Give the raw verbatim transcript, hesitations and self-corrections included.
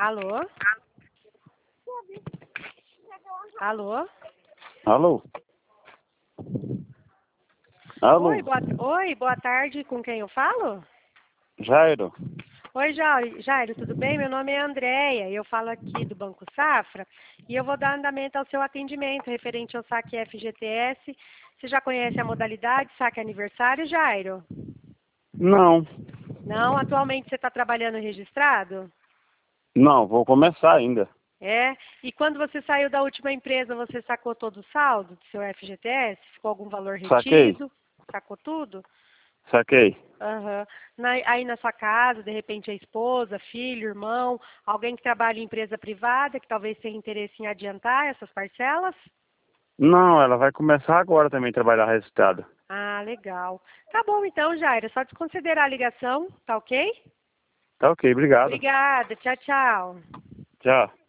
Alô? Alô? Alô? Alô? Oi, boa, oi, boa tarde. Com quem eu falo? Jairo? Oi, Jairo, Jairo, tudo bem? Meu nome é Andréia, eu falo aqui do Banco Safra e eu vou dar andamento ao seu atendimento referente ao saque F G T S. Você já conhece a modalidade saque aniversário, Jairo? Não. Não, atualmente você está trabalhando registrado? Não, vou começar ainda. É? E quando você saiu da última empresa, você sacou todo o saldo do seu F G T S? Ficou algum valor Saquei. retido? Sacou tudo? Saquei. Aham. Na- aí na sua casa, de repente a esposa, filho, irmão, alguém que trabalha em empresa privada, que talvez tenha interesse em adiantar essas parcelas? Não, ela vai começar agora também a trabalhar registrada. Ah, legal. Tá bom então, Jairo, é só desconsiderar a ligação, tá ok? Tá ok, obrigado. Obrigada, tchau, tchau. Tchau.